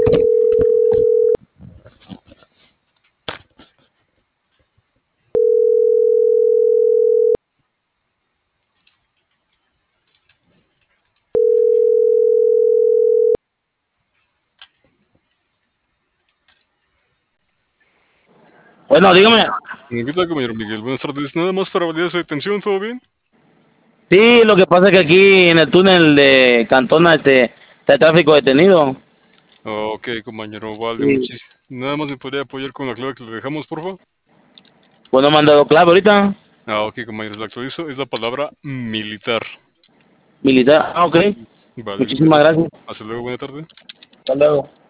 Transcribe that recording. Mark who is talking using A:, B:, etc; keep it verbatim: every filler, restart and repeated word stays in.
A: Bueno, dígame.
B: ¿Qué tal, compañero Miguel? Buenas tardes. Nada más para validar su detención, ¿todo bien?
A: Sí, lo que pasa es que aquí en el túnel de Cantona este, está el tráfico detenido.
B: Ok, compañero, vale,
A: Sí.
B: muchísimo. Nada más me podría apoyar con la clave que le dejamos, por favor.
A: Pues no me han dado clave ahorita.
B: Ah, ok, compañero, la actualizo. Es la palabra militar.
A: Militar. Ah, ok.
B: Vale,
A: Muchísimas
B: gracias.
A: gracias.
B: Hasta luego, buena tarde.
A: Hasta luego.